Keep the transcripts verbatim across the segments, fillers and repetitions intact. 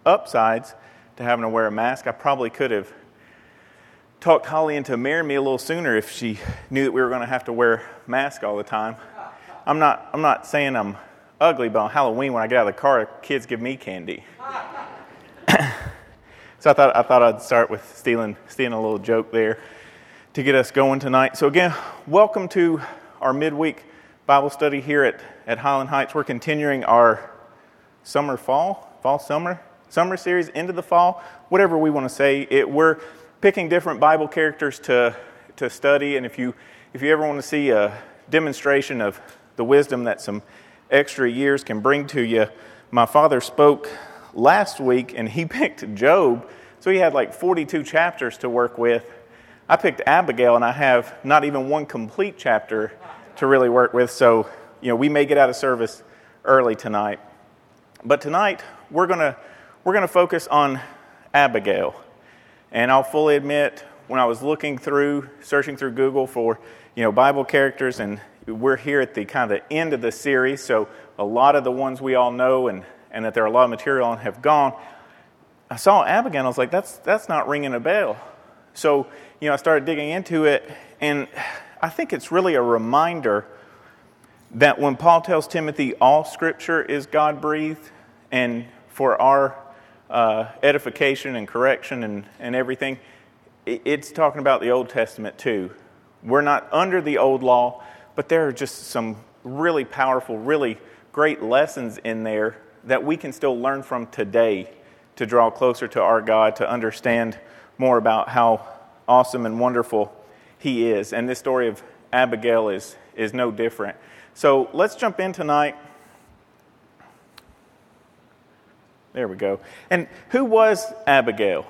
upsides to having to wear a mask. I probably could have talked Holly into marrying me a little sooner if she knew that we were going to have to wear masks all the time. I'm not I'm not saying I'm ugly, but on Halloween when I get out of the car, kids give me candy. So I thought I thought I'd start with stealing stealing a little joke there to get us going tonight. So again, welcome to our midweek Bible study here at, at Highland Heights. We're continuing our summer, fall, fall, summer, summer series into the fall, whatever we want to say. It, we're picking different Bible characters to to study, and if you if you ever want to see a demonstration of the wisdom that some extra years can bring to you, my father spoke last week, and he picked Job, so he had like forty-two chapters to work with. I picked Abigail, and I have not even one complete chapter to really work with, so you know we may get out of service early tonight. But tonight we're gonna we're gonna focus on Abigail, and I'll fully admit when I was looking through, searching through Google for you know Bible characters, and we're here at the kind of the end of the series, so a lot of the ones we all know and, and that there are a lot of material on have gone. I saw Abigail, and I was like, that's that's not ringing a bell. So, you know, I started digging into it, and I think it's really a reminder that when Paul tells Timothy all Scripture is God-breathed, and for our uh, edification and correction and, and everything, it's talking about the Old Testament too. We're not under the old law, but there are just some really powerful, really great lessons in there that we can still learn from today to draw closer to our God, to understand more about how awesome and wonderful He is. And this story of Abigail is, is no different. So let's jump in tonight. There we go. And who was Abigail?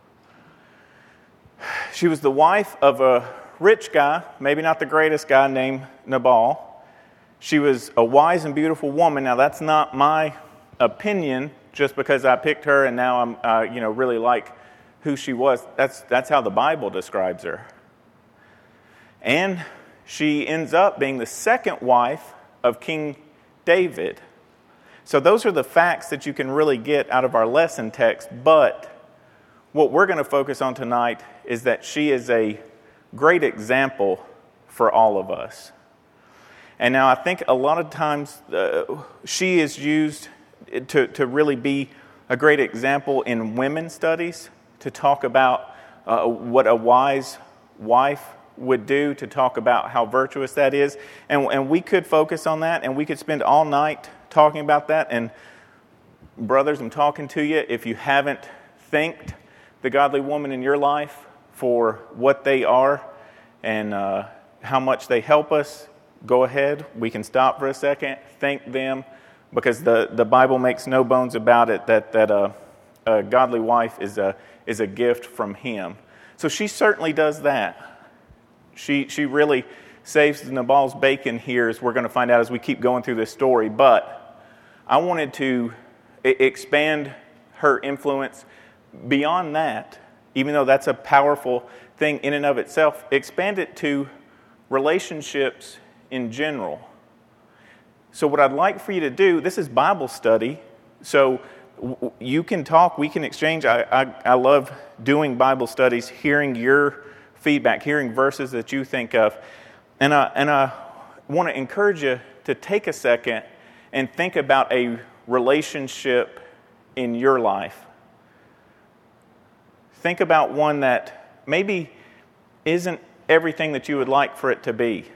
She was the wife of a rich guy, maybe not the greatest guy, named Nabal. She was a wise and beautiful woman. Now, that's not my opinion just because I picked her and now I'm, uh, you know, really like who she was. That's that's how the Bible describes her. And she ends up being the second wife of King David. So those are the facts that you can really get out of our lesson text. But what we're going to focus on tonight is that she is a great example for all of us. And now I think a lot of times uh, she is used to, to really be a great example in women's studies, to talk about uh, what a wise wife would do, to talk about how virtuous that is. And, and we could focus on that, and we could spend all night talking about that. And brothers, I'm talking to you. If you haven't thanked the godly woman in your life for what they are and uh, how much they help us, go ahead. We can stop for a second, thank them, because the, the Bible makes no bones about it that that uh, a godly wife is a is a gift from Him. So she certainly does that. She she really saves Nabal's bacon here, as we're going to find out as we keep going through this story. But I wanted to expand her influence beyond that. Even though that's a powerful thing in and of itself, expand it to relationships in general. So what I'd like for you to do, this is Bible study, so w- you can talk, we can exchange. I, I, I love doing Bible studies, hearing your feedback, hearing verses that you think of. And I, and I want to encourage you to take a second and think about a relationship in your life. Think about one that maybe isn't everything that you would like for it to be.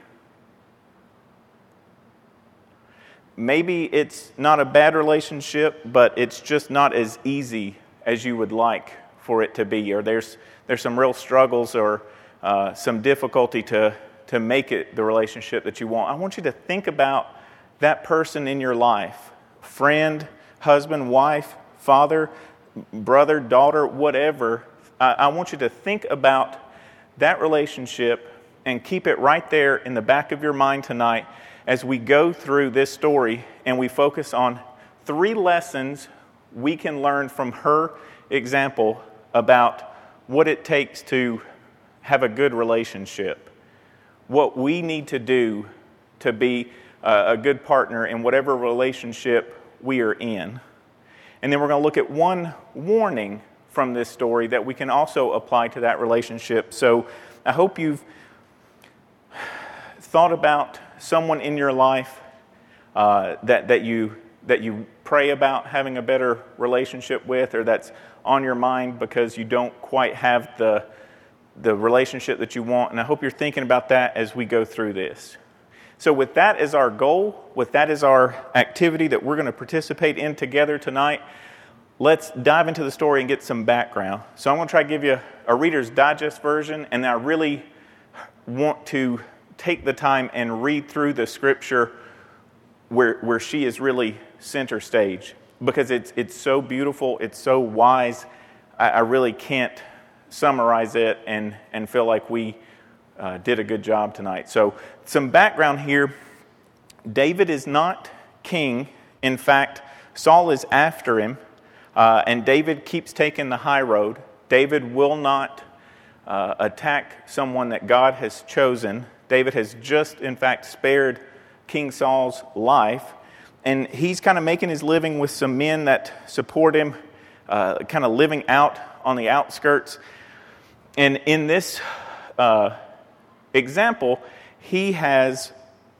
Maybe it's not a bad relationship, but it's just not as easy as you would like for it to be. Or there's there's some real struggles or uh, some difficulty to, to make it the relationship that you want. I want you to think about that person in your life. Friend, husband, wife, father, brother, daughter, whatever. I want you to think about that relationship and keep it right there in the back of your mind tonight as we go through this story and we focus on three lessons we can learn from her example about what it takes to have a good relationship, what we need to do to be a good partner in whatever relationship we are in. And then we're going to look at one warning from this story that we can also apply to that relationship. So I hope you've thought about someone in your life uh, that, that you that you pray about having a better relationship with, or that's on your mind because you don't quite have the, the relationship that you want. And I hope you're thinking about that as we go through this. So with that as our goal, with that as our activity that we're going to participate in together tonight, let's dive into the story and get some background. So I'm going to try to give you a Reader's Digest version, and I really want to take the time and read through the scripture where where she is really center stage, because it's it's so beautiful, it's so wise. I, I really can't summarize it and, and feel like we uh, did a good job tonight. So some background here. David is not king. In fact, Saul is after him, uh, and David keeps taking the high road. David will not uh, attack someone that God has chosen. David has just, in fact, spared King Saul's life, and he's kind of making his living with some men that support him, uh, kind of living out on the outskirts. And in this uh, example, he has,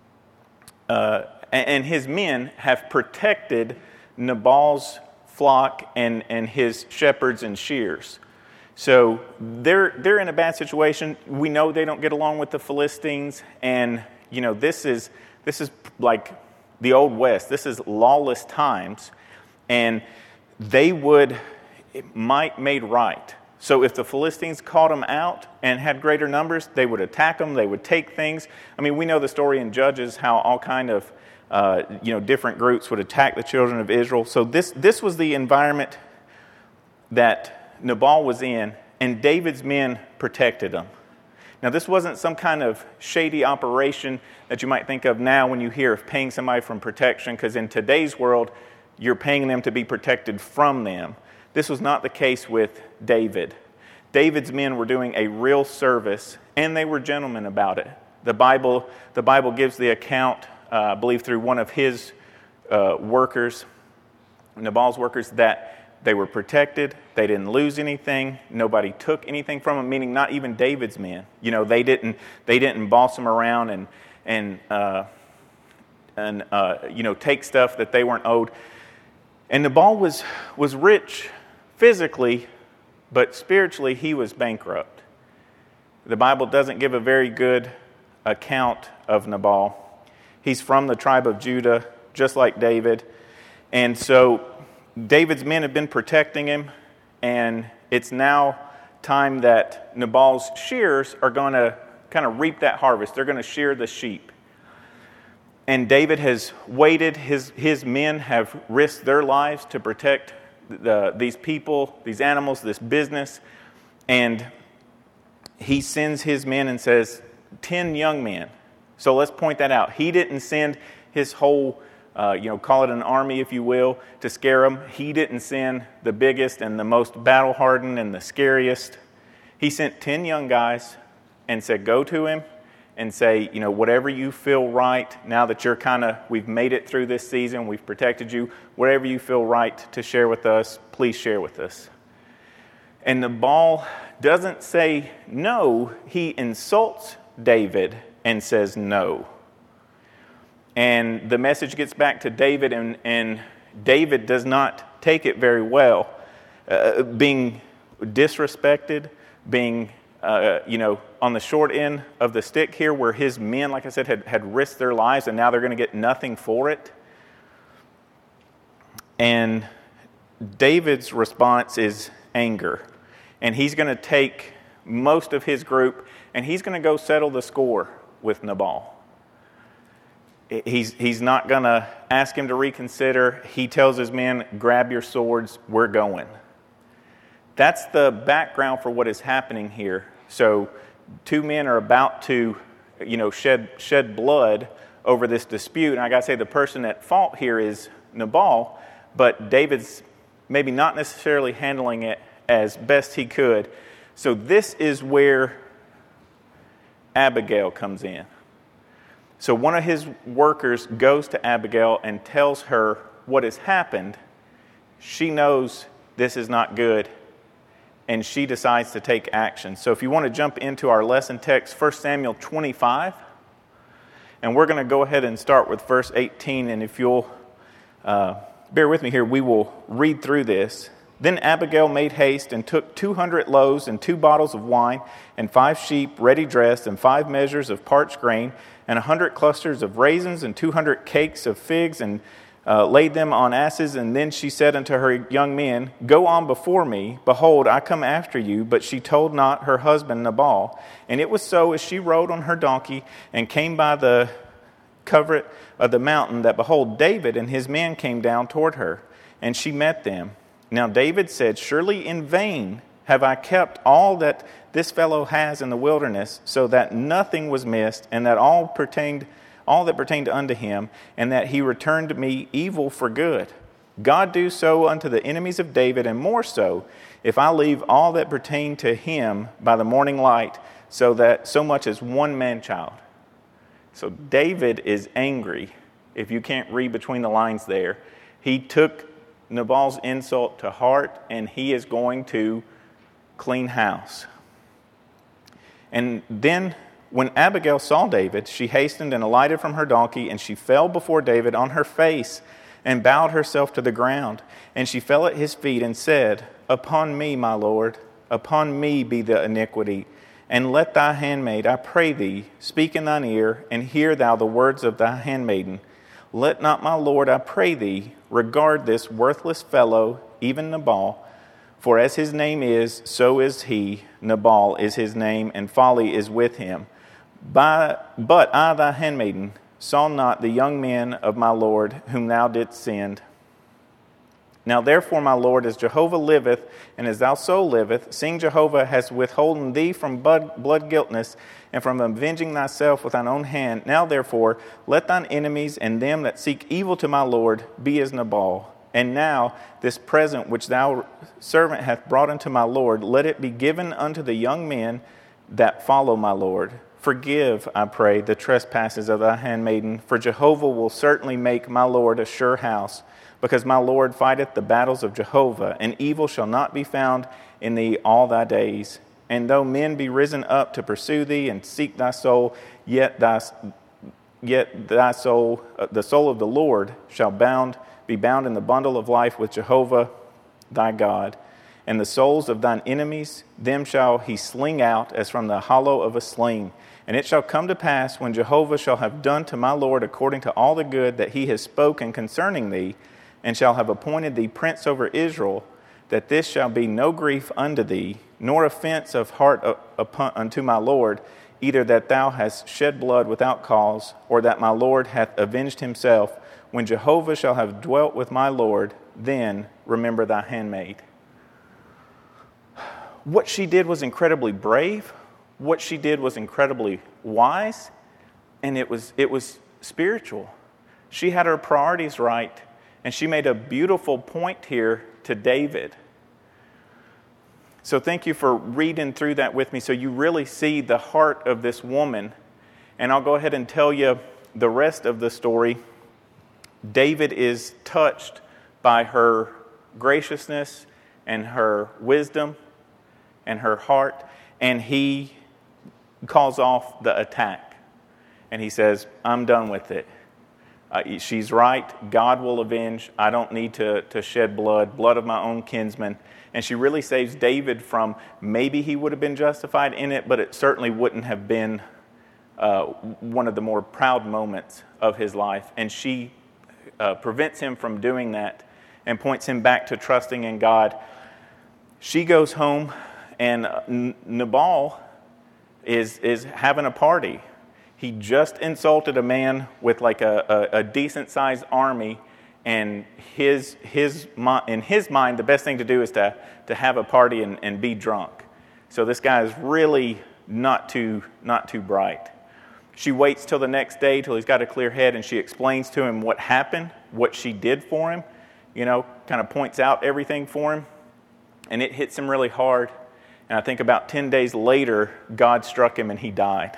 uh, and his men have protected Nabal's flock and, and his shepherds and shears. So they're they're in a bad situation. We know they don't get along with the Philistines, and you know this is this is like the Old West. This is lawless times, and they would might made right. So if the Philistines caught them out and had greater numbers, they would attack them. They would take things. I mean, we know the story in Judges how all kind of uh, you know different groups would attack the children of Israel. So this this was the environment that Nabal was in, and David's men protected him. Now, this wasn't some kind of shady operation that you might think of now when you hear of paying somebody from protection, because in today's world, you're paying them to be protected from them. This was not the case with David. David's men were doing a real service, and they were gentlemen about it. The Bible, the Bible gives the account, uh, I believe through one of his uh, workers, Nabal's workers, that they were protected. They didn't lose anything. Nobody took anything from them. Meaning, not even David's men. You know, they didn't. They didn't boss them around and and uh, and uh, you know take stuff that they weren't owed. And Nabal was was rich physically, but spiritually he was bankrupt. The Bible doesn't give a very good account of Nabal. He's from the tribe of Judah, just like David, and so David's men have been protecting him, and it's now time that Nabal's shearers are going to kind of reap that harvest. They're going to shear the sheep. And David has waited. His, his men have risked their lives to protect the, these people, these animals, this business. And he sends his men and says, ten young men. So let's point that out. He didn't send his whole Uh, you know, call it an army, if you will, to scare them. He didn't send the biggest and the most battle-hardened and the scariest. He sent ten young guys and said, go to him and say, you know, whatever you feel right, now that you're kind of, we've made it through this season, we've protected you, whatever you feel right to share with us, please share with us. And Nabal doesn't say no, he insults David and says no. And the message gets back to David, and, and David does not take it very well. Uh, being disrespected, being, uh, you know, on the short end of the stick here, where his men, like I said, had, had risked their lives, and now they're going to get nothing for it. And David's response is anger. And he's going to take most of his group, and he's going to go settle the score with Nabal. He's, he's not going to ask him to reconsider. He tells his men, grab your swords, we're going. That's the background for what is happening here. So two men are about to, you know, shed shed blood over this dispute. And I got to say, the person at fault here is Nabal, but David's maybe not necessarily handling it as best he could. So this is where Abigail comes in. So one of his workers goes to Abigail and tells her what has happened, she knows this is not good, and she decides to take action. So if you want to jump into our lesson text, First Samuel twenty-five, and we're going to go ahead and start with verse eighteen, and if you'll uh, bear with me here, we will read through this. Then Abigail made haste and took two hundred loaves and two bottles of wine and five sheep ready dressed and five measures of parched grain and a hundred clusters of raisins and two hundred cakes of figs and uh, laid them on asses. And then she said unto her young men, Go on before me. Behold, I come after you. But she told not her husband Nabal. And it was so, as she rode on her donkey and came by the covert of the mountain, that behold, David and his men came down toward her, and she met them. Now David said, Surely in vain have I kept all that this fellow has in the wilderness, so that nothing was missed, and that all pertained, all that pertained unto him, and that he returned me evil for good. God do so unto the enemies of David, and more so, if I leave all that pertained to him by the morning light, so that so much as one man-child. So David is angry. If you can't read between the lines there, he took Nabal's insult to heart, and he is going to clean house. And then when Abigail saw David, she hastened and alighted from her donkey, and she fell before David on her face and bowed herself to the ground. And she fell at his feet and said, Upon me, my Lord, upon me be the iniquity. And let thy handmaid, I pray thee, speak in thine ear, and hear thou the words of thy handmaiden. Let not my Lord, I pray thee, regard this worthless fellow, even Nabal, for as his name is, so is he. Nabal is his name, and folly is with him. By, but I, thy handmaiden, saw not the young men of my Lord, whom thou didst send. Now therefore, my Lord, as Jehovah liveth, and as thou soul liveth, seeing Jehovah has withholden thee from blood, blood guiltness, and from avenging thyself with thine own hand, now therefore, let thine enemies and them that seek evil to my Lord be as Nabal. And now this present which thou servant hath brought unto my Lord, let it be given unto the young men that follow my Lord. Forgive, I pray, the trespasses of thy handmaiden, for Jehovah will certainly make my Lord a sure house, because my Lord fighteth the battles of Jehovah, and evil shall not be found in thee all thy days. And though men be risen up to pursue thee and seek thy soul, yet thy, yet thy soul, uh, the soul of the Lord, shall bound be bound in the bundle of life with Jehovah thy God. And the souls of thine enemies, them shall he sling out as from the hollow of a sling. And it shall come to pass, when Jehovah shall have done to my Lord according to all the good that he has spoken concerning thee, and shall have appointed thee prince over Israel, that this shall be no grief unto thee, nor offense of heart upon, unto my Lord, either that thou hast shed blood without cause, or that my Lord hath avenged himself. When Jehovah shall have dwelt with my Lord, then remember thy handmaid. What she did was incredibly brave. What she did was incredibly wise, and it was it was spiritual. She had her priorities right, and she made a beautiful point here to David. So thank you for reading through that with me so you really see the heart of this woman. And I'll go ahead and tell you the rest of the story. David is touched by her graciousness and her wisdom and her heart, and he calls off the attack. And he says, I'm done with it. Uh, she's right. God will avenge. I don't need to, to shed blood, blood of my own kinsman. And she really saves David from, maybe he would have been justified in it, but it certainly wouldn't have been uh, one of the more proud moments of his life. And she uh, prevents him from doing that and points him back to trusting in God. She goes home, and N- Nabal is, is having a party. He just insulted a man with like a, a, a decent-sized army, and his his in his mind, the best thing to do is to, to have a party and, and be drunk. So this guy is really not too not too bright. She waits till the next day, till he's got a clear head, and she explains to him what happened, what she did for him, you know, kind of points out everything for him, and it hits him really hard. And I think about ten days later, God struck him and he died.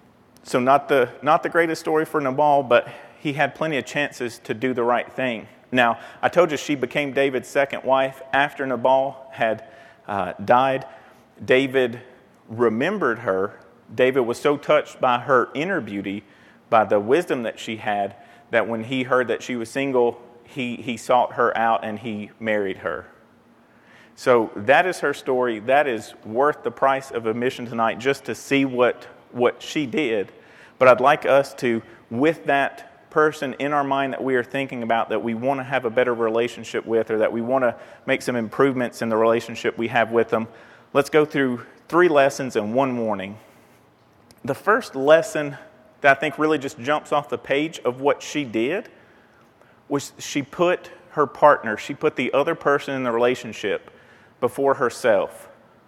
So not the not the greatest story for Nabal, but he had plenty of chances to do the right thing. Now, I told you she became David's second wife after Nabal had uh, died. David remembered her. David was so touched by her inner beauty, by the wisdom that she had, that when he heard that she was single, he, he sought her out and he married her. So that is her story. That is worth the price of admission tonight, just to see what, what she did. But I'd like us to, with that person in our mind that we are thinking about, that we want to have a better relationship with, or that we want to make some improvements in the relationship we have with them, let's go through three lessons in one morning. The first lesson that I think really just jumps off the page of what she did was she put her partner, she put the other person in the relationship before herself,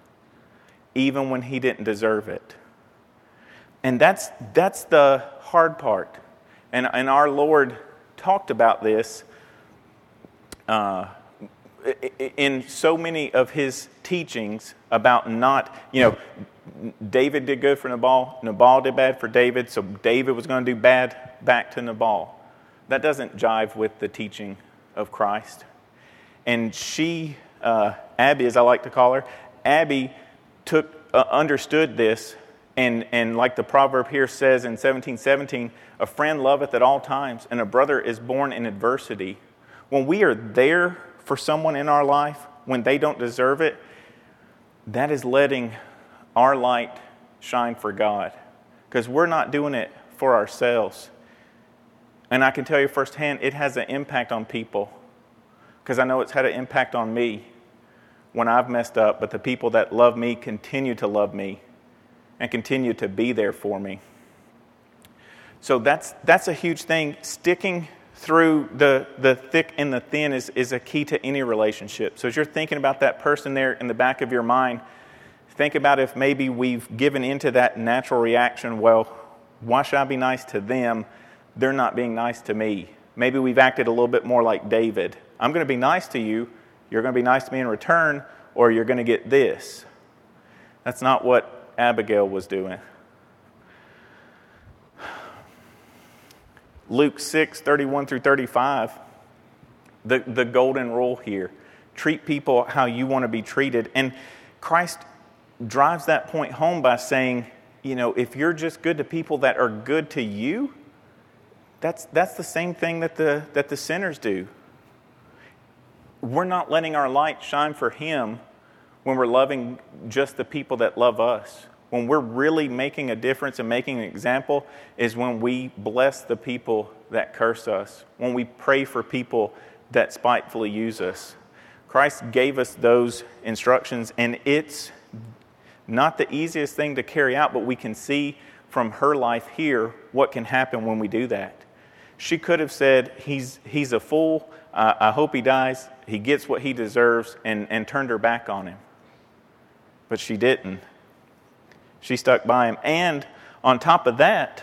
even when he didn't deserve it. And that's that's the hard part. And, and our Lord talked about this uh, in so many of his teachings about not, you know, David did good for Nabal, Nabal did bad for David, so David was going to do bad back to Nabal. That doesn't jive with the teaching of Christ. And she, uh, Abby, as I like to call her, Abby took uh, understood this, and, and like the proverb here says in seventeen seventeen, a friend loveth at all times, and a brother is born in adversity. When we are there for someone in our life, when they don't deserve it, that is letting our light shine for God, because we're not doing it for ourselves. And I can tell you firsthand, it has an impact on people, because I know it's had an impact on me when I've messed up, but the people that love me continue to love me and continue to be there for me. So that's that's a huge thing. Sticking through the, the thick and the thin is, is a key to any relationship. So as you're thinking about that person there in the back of your mind, think about if maybe we've given into that natural reaction, well, why should I be nice to them? They're not being nice to me. Maybe we've acted a little bit more like David. I'm going to be nice to you. You're going to be nice to me in return, or you're going to get this. That's not what Abigail was doing. Luke six, thirty-one through thirty-five, the, the golden rule here. Treat people how you want to be treated. And Christ drives that point home by saying, you know, if you're just good to people that are good to you, that's that's the same thing that the that the sinners do. We're not letting our light shine for Him when we're loving just the people that love us. When we're really making a difference and making an example is when we bless the people that curse us, when we pray for people that spitefully use us. Christ gave us those instructions, and it's not the easiest thing to carry out, but we can see from her life here what can happen when we do that. She could have said, he's he's a fool, uh, I hope he dies, he gets what he deserves, and, and turned her back on him. But she didn't. She stuck by him. And on top of that,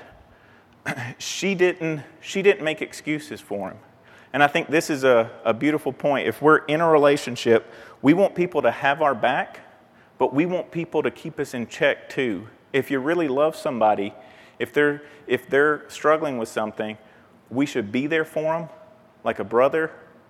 she didn't she didn't make excuses for him. And I think this is a, a beautiful point. If we're in a relationship, we want people to have our back, but we want people to keep us in check too. If you really love somebody, if they're if they're struggling with something, we should be there for them like a brother,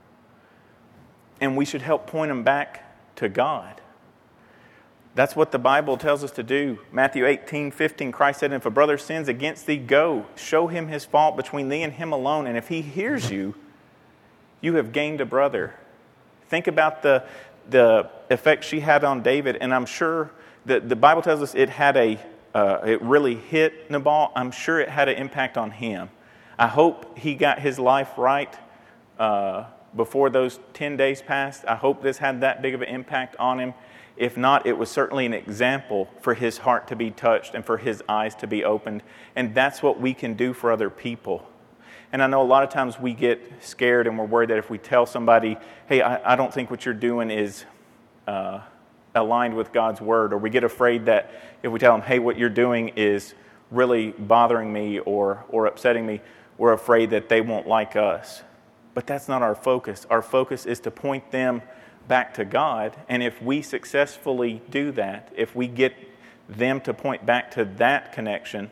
and we should help point them back to God. That's what the Bible tells us to do. Matthew eighteen fifteen, Christ said, if a brother sins against thee, go, show him his fault between thee and him alone, and if he hears you, you have gained a brother. Think about the the effect she had on David, and I'm sure that the Bible tells us it had a uh, it really hit Nabal. I'm sure it had an impact on him. I hope he got his life right uh, before those ten days passed. I hope this had that big of an impact on him. If not, it was certainly an example for his heart to be touched and for his eyes to be opened. And that's what we can do for other people. And I know a lot of times we get scared and we're worried that if we tell somebody, hey, I, I don't think what you're doing is uh, aligned with God's word, or we get afraid that if we tell them, hey, what you're doing is really bothering me or or upsetting me, we're afraid that they won't like us. But that's not our focus. Our focus is to point them back to God, and if we successfully do that, if we get them to point back to that connection,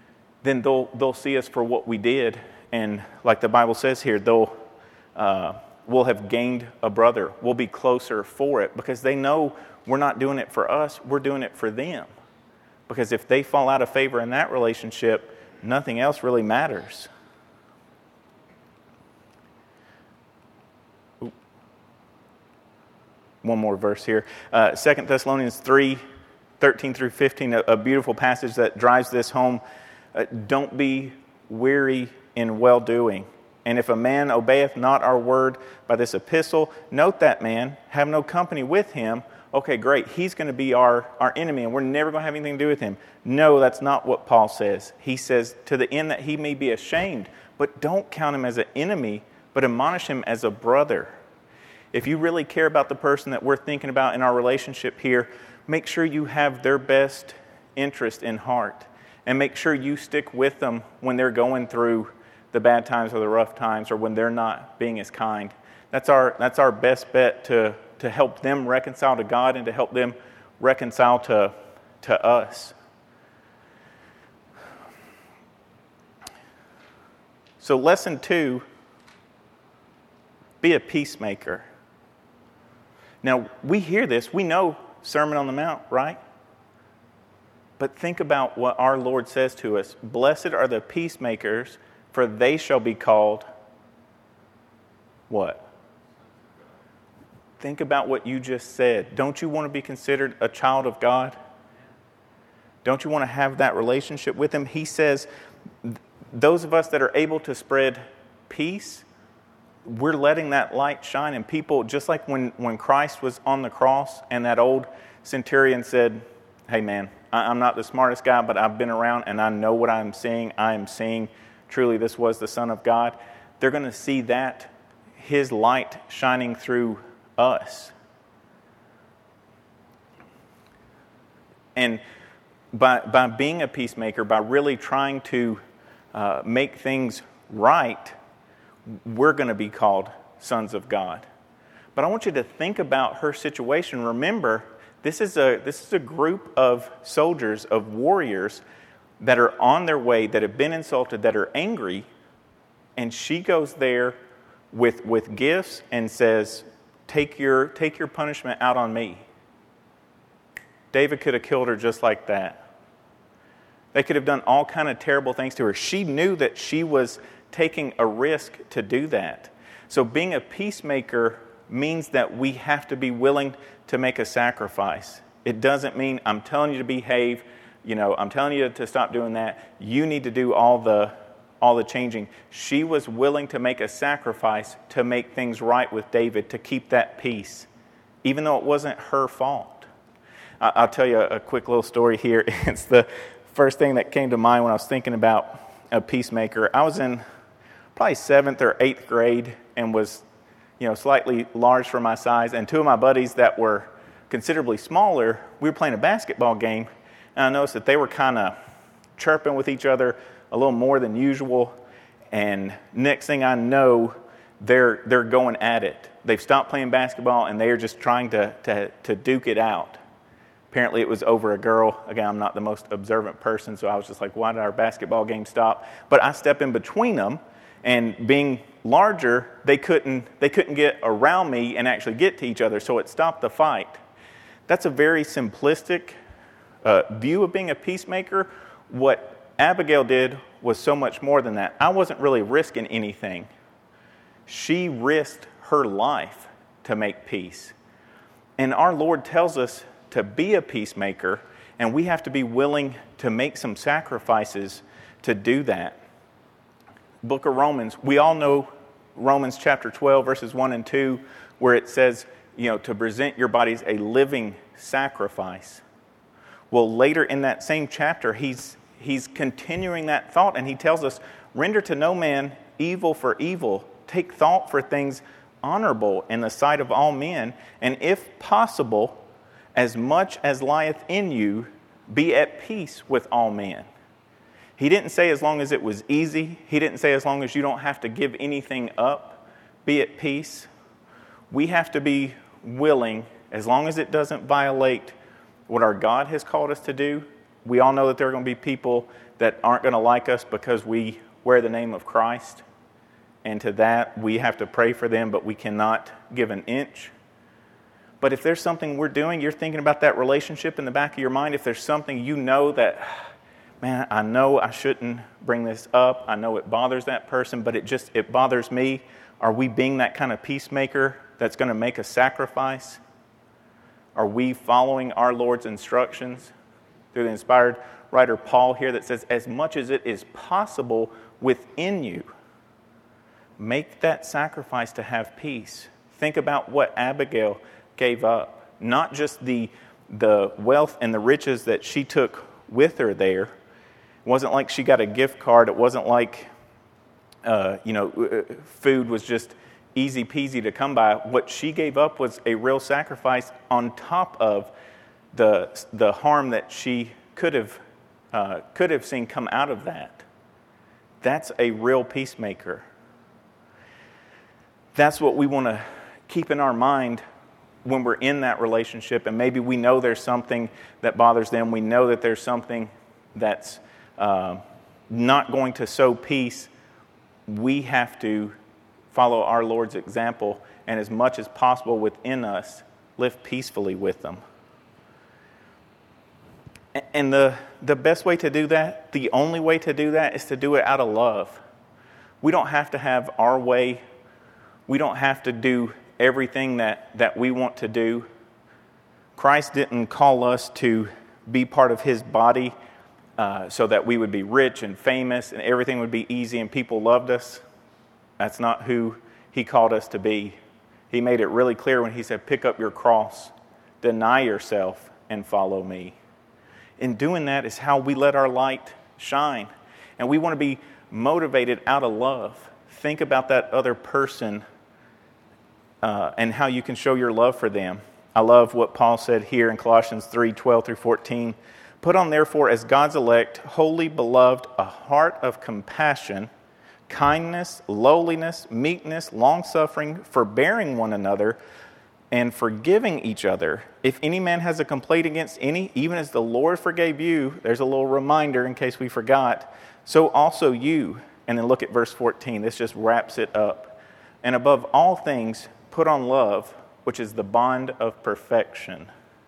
then they'll they'll see us for what we did, and like the Bible says here, they'll uh, will have gained a brother, will be closer for it, because they know we're not doing it for us, we're doing it for them. Because if they fall out of favor in that relationship, nothing else really matters. Ooh. One more verse here. Uh, Second Thessalonians three, thirteen through fifteen, a, a beautiful passage that drives this home. Uh, don't be weary in well-doing. And if a man obeyeth not our word by this epistle, note that man, have no company with him. Okay, great, he's going to be our, our enemy and we're never going to have anything to do with him. No, that's not what Paul says. He says, to the end that he may be ashamed, but don't count him as an enemy, but admonish him as a brother. If you really care about the person that we're thinking about in our relationship here, make sure you have their best interest in heart. And make sure you stick with them when they're going through the bad times or the rough times, or when they're not being as kind. That's our that's our best bet to, to help them reconcile to God and to help them reconcile to, to us. So lesson two, be a peacemaker. Now, we hear this. We know Sermon on the Mount, right? But think about what our Lord says to us. Blessed are the peacemakers, for they shall be called what? Think about what you just said. Don't you want to be considered a child of God? Don't you want to have that relationship with Him? He says, those of us that are able to spread peace, we're letting that light shine. And people, just like when, when Christ was on the cross and that old centurion said, hey man, I'm not the smartest guy, but I've been around and I know what I'm seeing. I am seeing truly this was the Son of God. They're going to see that, His light shining through us. And by, by being a peacemaker, by really trying to uh, make things right, we're going to be called sons of God. But I want you to think about her situation. Remember, This is a this is a group of soldiers, of warriors that are on their way, that have been insulted, that are angry, and she goes there with with gifts and says, "Take your take your punishment out on me." David could have killed her just like that. They could have done all kind of terrible things to her. She knew that she was taking a risk to do that. So being a peacemaker means that we have to be willing to make a sacrifice. It doesn't mean I'm telling you to behave, you know, I'm telling you to stop doing that. You need to do all the all the changing. She was willing to make a sacrifice to make things right with David, to keep that peace, even though it wasn't her fault. I'll tell you a quick little story here. It's the first thing that came to mind when I was thinking about a peacemaker. I was in probably seventh or eighth grade and was you know, slightly large for my size, and two of my buddies that were considerably smaller, we were playing a basketball game, and I noticed that they were kind of chirping with each other a little more than usual, and next thing I know, they're they're going at it. They've stopped playing basketball, and they are just trying to, to, to duke it out. Apparently it was over a girl. Again, I'm not the most observant person, so I was just like, why did our basketball game stop? But I step in between them, and being larger, they couldn't they couldn't get around me and actually get to each other, so it stopped the fight. That's a very simplistic uh, view of being a peacemaker. What Abigail did was so much more than that. I wasn't really risking anything. She risked her life to make peace. And our Lord tells us to be a peacemaker, and we have to be willing to make some sacrifices to do that. Book of Romans, we all know Romans chapter twelve, verses one and two, where it says, you know, to present your bodies a living sacrifice. Well, later in that same chapter, he's he's continuing that thought, and he tells us, render to no man evil for evil. Take thought for things honorable in the sight of all men, and if possible, as much as lieth in you, be at peace with all men. He didn't say as long as it was easy. He didn't say as long as you don't have to give anything up, be at peace. We have to be willing, as long as it doesn't violate what our God has called us to do. We all know that there are going to be people that aren't going to like us because we wear the name of Christ. and to that we have to pray for them, but we cannot give an inch. But if there's something we're doing, you're thinking about that relationship in the back of your mind, if there's something you know that, man, I know I shouldn't bring this up, I know it bothers that person, but it just, it bothers me, are we being that kind of peacemaker that's going to make a sacrifice? Are we following our Lord's instructions through the inspired writer Paul here that says, as much as it is possible within you, make that sacrifice to have peace. Think about what Abigail gave up. Not just the, the wealth and the riches that she took with her there. It wasn't like she got a gift card. It wasn't like, uh, you know, food was just easy peasy to come by. What she gave up was a real sacrifice on top of the, the harm that she could have uh, could have seen come out of that. That's a real peacemaker. That's what we want to keep in our mind when we're in that relationship, and maybe we know there's something that bothers them. We know that there's something that's uh, not going to sow peace. We have to follow our Lord's example, and as much as possible within us, live peacefully with them. And the, the best way to do that, the only way to do that, is to do it out of love. We don't have to have our way. We don't have to do everything that, that we want to do. Christ didn't call us to be part of His body uh, so that we would be rich and famous and everything would be easy and people loved us. That's not who He called us to be. He made it really clear when He said, pick up your cross, deny yourself, and follow me. In doing that is how we let our light shine. And we want to be motivated out of love. Think about that other person uh, and how you can show your love for them. I love what Paul said here in Colossians three, twelve through fourteen. Put on therefore as God's elect, holy beloved, a heart of compassion, kindness, lowliness, meekness, long-suffering, forbearing one another, and forgiving each other. If any man has a complaint against any, even as the Lord forgave you, there's a little reminder in case we forgot, so also you. And then look at verse fourteen. This just wraps it up. And above all things, put on love, which is the bond of perfection.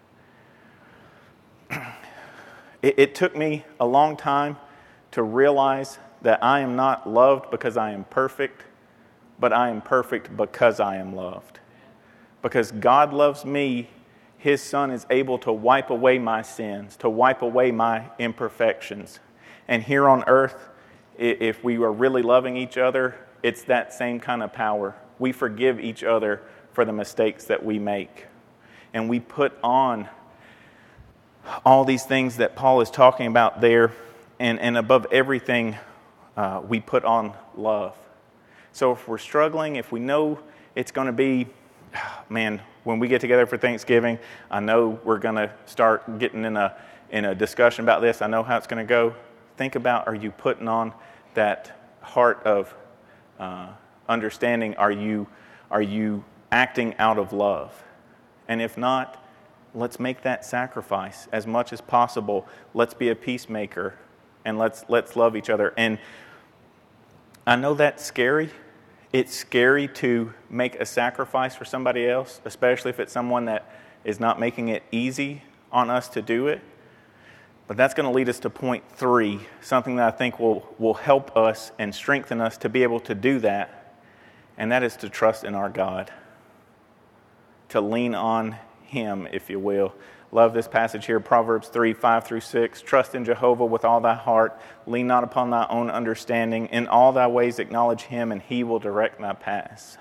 It, it took me a long time to realize that I am not loved because I am perfect, but I am perfect because I am loved. Because God loves me, His Son is able to wipe away my sins, to wipe away my imperfections. And here on earth, if we are really loving each other, it's that same kind of power. We forgive each other for the mistakes that we make. And we put on all these things that Paul is talking about there. And, and above everything, uh, we put on love. So if we're struggling, if we know it's going to be, man, when we get together for Thanksgiving, I know we're going to start getting in a in a discussion about this. I know how it's going to go. Think about, are you putting on that heart of uh, understanding? Are you are you acting out of love? And if not, let's make that sacrifice as much as possible. Let's be a peacemaker, and let's let's love each other. And I know that's scary. It's scary to make a sacrifice for somebody else, especially if it's someone that is not making it easy on us to do it. But that's going to lead us to point three, something that I think will, will help us and strengthen us to be able to do that, and that is to trust in our God, to lean on Him, if you will. Love this passage here, Proverbs three, five through six. Trust in Jehovah with all thy heart. Lean not upon thy own understanding. In all thy ways acknowledge Him, and He will direct thy paths.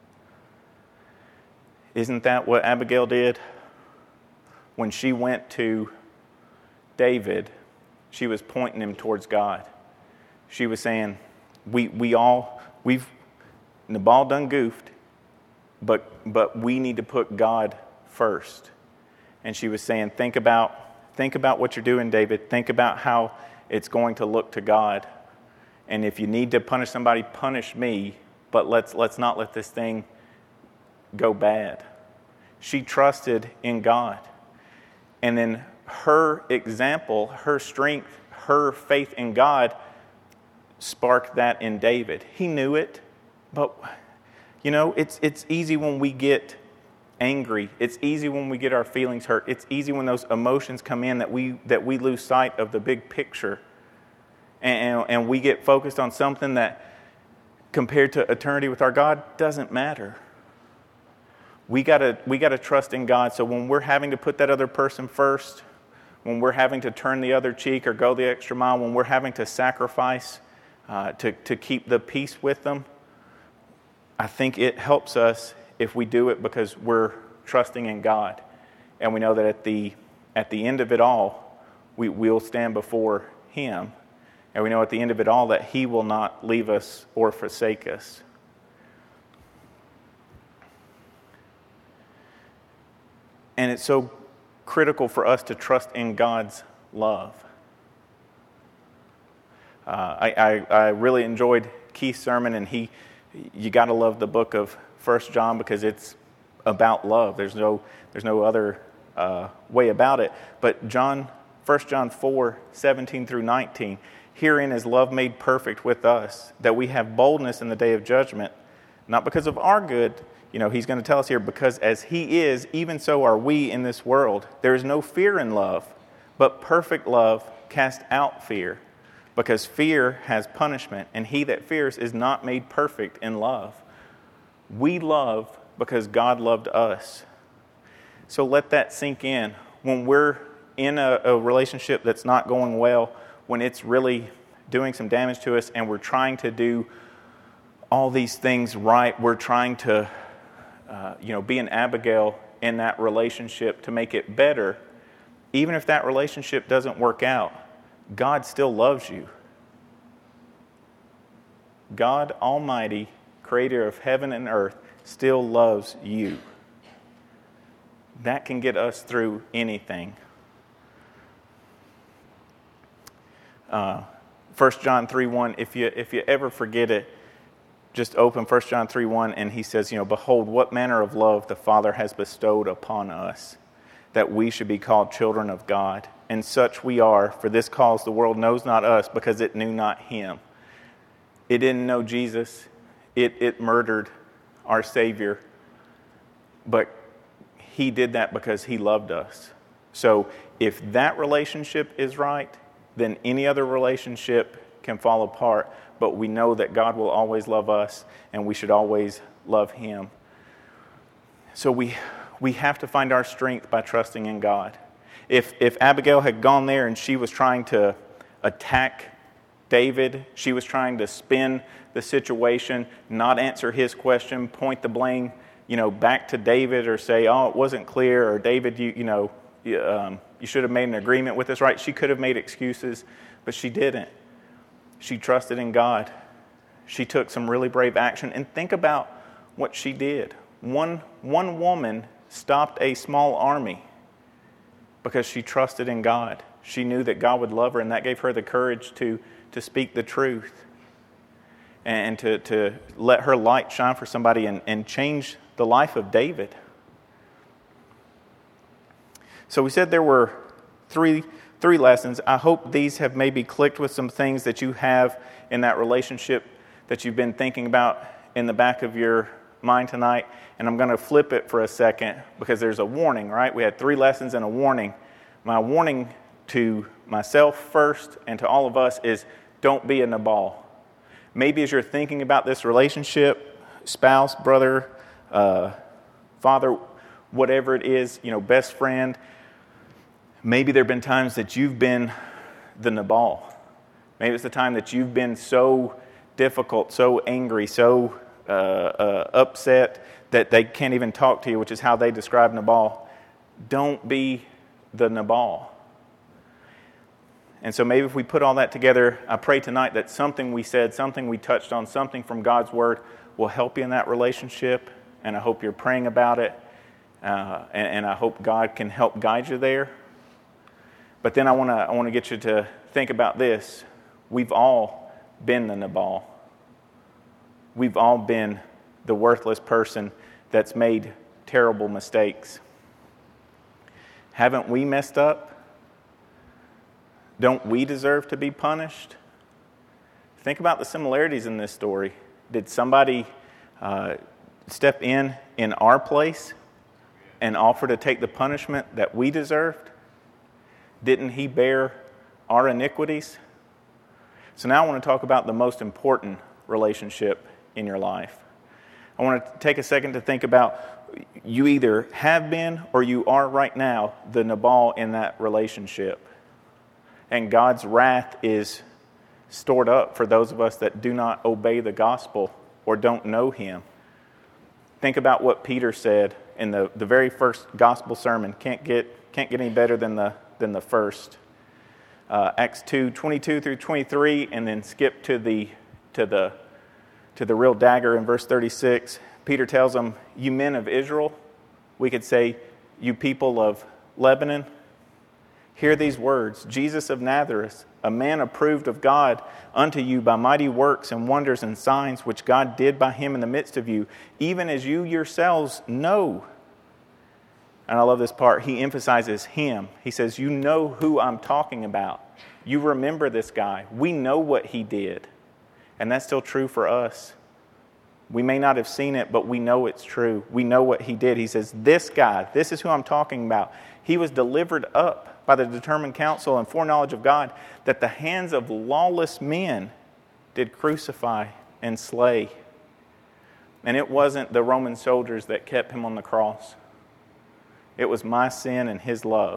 Isn't that what Abigail did? When she went to David, she was pointing him towards God. She was saying, we we all, we've, Nabal done goofed, but but we need to put God first. And she was saying, think about, think about what you're doing, David. Think about how it's going to look to God. And if you need to punish somebody, punish me, but let's let's not let this thing go bad. She trusted in God. And then her example, her strength, her faith in God sparked that in David. He knew it. But, you know, it's it's easy when we get angry. It's easy when we get our feelings hurt. It's easy when those emotions come in that we that we lose sight of the big picture. And, and we get focused on something that, compared to eternity with our God, doesn't matter. We gotta we gotta trust in God. So when we're having to put that other person first, when we're having to turn the other cheek or go the extra mile, when we're having to sacrifice uh, to to keep the peace with them, I think it helps us if we do it because we're trusting in God, and we know that at the at the end of it all, we will stand before Him. And we know at the end of it all that He will not leave us or forsake us. And it's so critical for us to trust in God's love. Uh, I, I, I really enjoyed Keith's sermon, and he, you got to love the book of First John because it's about love. There's no, there's no other uh, way about it. But John, First John four, seventeen through nineteen, herein is love made perfect with us, that we have boldness in the day of judgment, not because of our good. You know, he's going to tell us here, because as He is, even so are we in this world. There is no fear in love, but perfect love casts out fear, because fear has punishment, and he that fears is not made perfect in love. We love because God loved us. So let that sink in. When we're in a, a relationship that's not going well, when it's really doing some damage to us, and we're trying to do all these things right, we're trying to uh, you know, be an Abigail in that relationship to make it better. Even if that relationship doesn't work out, God still loves you. God Almighty, creator of heaven and earth, still loves you. That can get us through anything. Uh, First John three one, if you if you ever forget it, just open First John three one, and he says, you know, behold, what manner of love the Father has bestowed upon us, that we should be called children of God. And such we are, for this cause the world knows not us, because it knew not Him. It didn't know Jesus. It, it murdered our Savior. But He did that because He loved us. So if that relationship is right, then any other relationship can fall apart. But we know that God will always love us, and we should always love Him. So we we have to find our strength by trusting in God. If if Abigail had gone there and she was trying to attack David, she was trying to spin the situation, not answer his question, point the blame, you know, back to David, or say, oh, it wasn't clear, or David, you you know, you, um, you should have made an agreement with us, right? She could have made excuses, but she didn't. She trusted in God. She took some really brave action. And think about what she did. One, one woman stopped a small army because she trusted in God. She knew that God would love her, and that gave her the courage to, to speak the truth and to, to let her light shine for somebody and, and change the life of David. So we said there were three Three lessons. I hope these have maybe clicked with some things that you have in that relationship that you've been thinking about in the back of your mind tonight. And I'm going to flip it for a second because there's a warning, right? We had three lessons and a warning. My warning to myself first and to all of us is don't be a Nabal. Maybe as you're thinking about this relationship, spouse, brother, uh, father, whatever it is, you know, best friend, maybe there have been times that you've been the Nabal. Maybe it's the time that you've been so difficult, so angry, so uh, uh, upset that they can't even talk to you, which is how they describe Nabal. Don't be the Nabal. And so maybe if we put all that together, I pray tonight that something we said, something we touched on, something from God's Word will help you in that relationship. And I hope you're praying about it. Uh, and, and I hope God can help guide you there. But then I want to I want to get you to think about this. We've all been the Nabal. We've all been the worthless person that's made terrible mistakes. Haven't we messed up? Don't we deserve to be punished? Think about the similarities in this story. Did somebody uh, step in in our place and offer to take the punishment that we deserved? Didn't he bear our iniquities? So now I want to talk about the most important relationship in your life. I want to take a second to think about, you either have been or you are right now the Nabal in that relationship. And God's wrath is stored up for those of us that do not obey the gospel or don't know him. Think about what Peter said in the, the very first gospel sermon. Can't get can't get any better than the than the first. Uh, Acts two, twenty-two through twenty-three, and then skip to the to the to the real dagger in verse thirty-six. Peter tells them, "You men of Israel," we could say, "You people of Lebanon, hear these words. Jesus of Nazareth, a man approved of God unto you by mighty works and wonders and signs which God did by him in the midst of you, even as you yourselves know." And I love this part. He emphasizes him. He says, you know who I'm talking about. You remember this guy. We know what he did. And that's still true for us. We may not have seen it, but we know it's true. We know what he did. He says, this guy, this is who I'm talking about. He was delivered up by the determined counsel and foreknowledge of God, that the hands of lawless men did crucify and slay. And it wasn't the Roman soldiers that kept him on the cross. It was my sin and his love.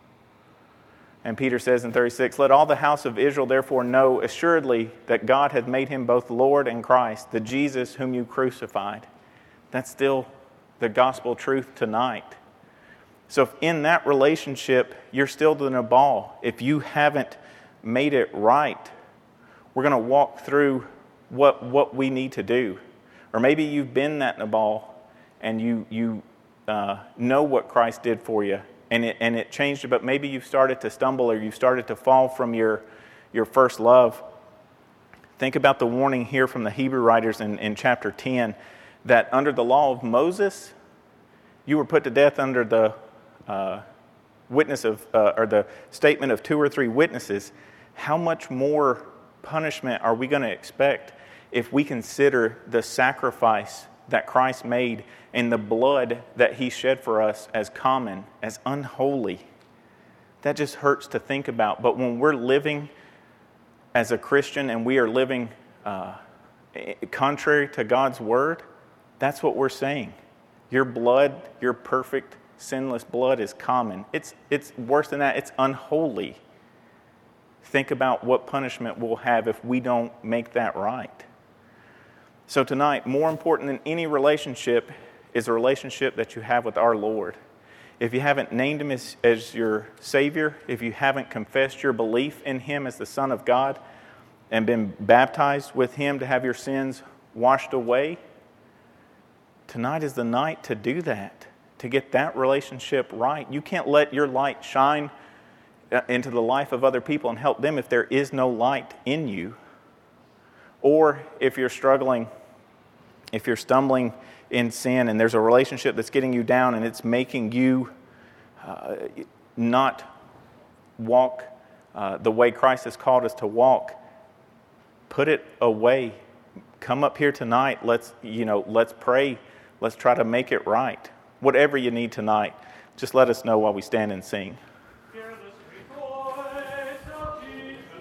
And Peter says in thirty-six, "Let all the house of Israel therefore know assuredly that God hath made him both Lord and Christ, the Jesus whom you crucified." That's still the gospel truth tonight. So if in that relationship you're still the Nabal, if you haven't made it right, we're going to walk through what what we need to do. Or maybe you've been that Nabal and you you uh, know what Christ did for you, and it and it changed you, but maybe you've started to stumble or you've started to fall from your your first love. Think about the warning here from the Hebrew writers in, in chapter ten, that under the law of Moses, you were put to death under the uh, witness of uh, or the statement of two or three witnesses. How much more punishment are we going to expect if we consider the sacrifice that Christ made and the blood that he shed for us as common, as unholy? That just hurts to think about. But when we're living as a Christian and we are living uh, contrary to God's word, that's what we're saying. Your blood, your perfect, sinless blood is common. It's, it's worse than that. It's unholy. Think about what punishment we'll have if we don't make that right. So tonight, more important than any relationship is a relationship that you have with our Lord. If you haven't named him as, as your Savior, if you haven't confessed your belief in him as the Son of God and been baptized with him to have your sins washed away, tonight is the night to do that, to get that relationship right. You can't let your light shine into the life of other people and help them if there is no light in you. Or if you're struggling, if you're stumbling in sin and there's a relationship that's getting you down and it's making you uh, not walk uh, the way Christ has called us to walk, put it away. Come up here tonight. Let's, you know, let's pray. Let's try to make it right. Whatever you need tonight, just let us know while we stand and sing.